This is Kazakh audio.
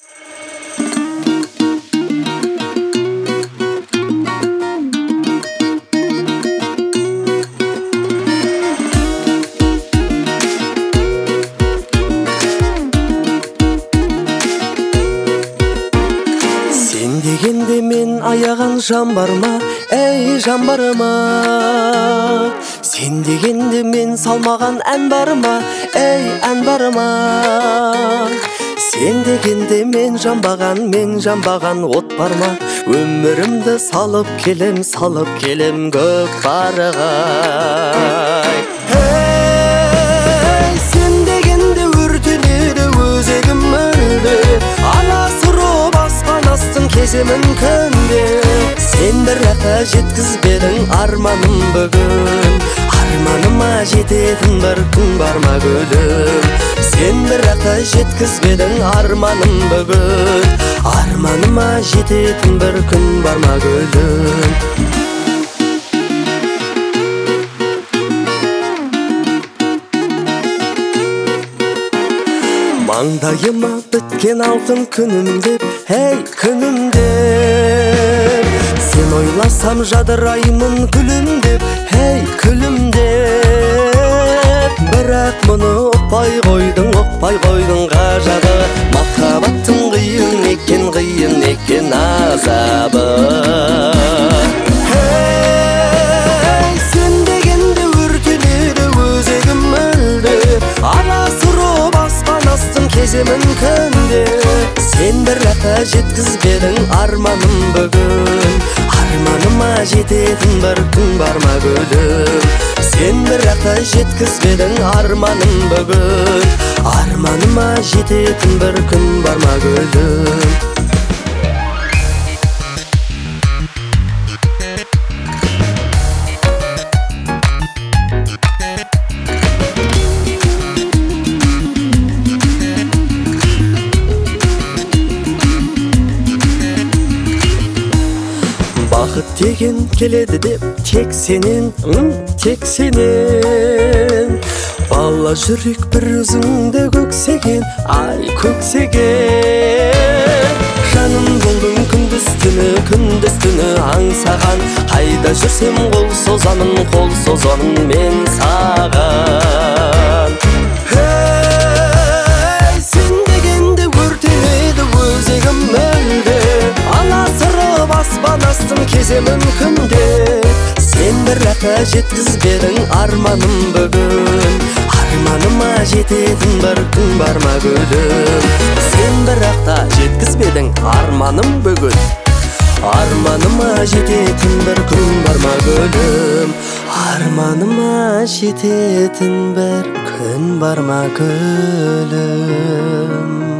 Сен дегенде мен аяған жан бар ма, ей жан бар ма? Сен дегенде мен салмаған ән бар ма, ей ән бар ма? Сен дегенде мен жанбаған от бар ма? Өмірімді салып келем көк парығай. Сен дегенде өртенеді өзегім мүлде, аласұрып аспан астын кеземін күнде. Сен бірақ жеткізбедің арманым бүгін, арманыма жететін бір күн бар ма гүлім? Сен бірақ жеткізбедің арманым бүгін, арманыма жететін бір күн бар ма гүлім? Маңдайыма біткен алтын күнім деп, ей күнім деп. Сен ойласам жадыраймын күлім деп, ей күлім деп. Бірақ мұны ұқпай қойдың ғажабы, махаббаттың қиын екен азабы. Сен дегенде өртенеді өзегім мүлде, аласұрып аспан астын кеземін күнде. Сен бірақ жеткізбедің арманым бүгін, арманыма жететін бір күн бар ма гүлім? Сен бірақ жеткізбедің арманым бүгін, арманыма жететін бір күн бар ма гүлім? Бақыт деген келеді деп тек сенен, тек сенен. Бала жүрек бір өзіңді көксеген, ай көксеген. Жаным болдың күндіз түні аңсаған, қайда жүрсем қол созамын мен саған. Сен дегенде өртенеді өзегім мүлде, аласырып аспан астын кеземін күнде. Сен бірақ жеткізбедің арманым бүгін, арманыма жететін бір күн бар ма гүлім? Сен бірақ жеткізбедің арманым бүгін, арманыма жететін бір күн бар ма гүлім? Арманыма жететін бір күн бар ма гүлім?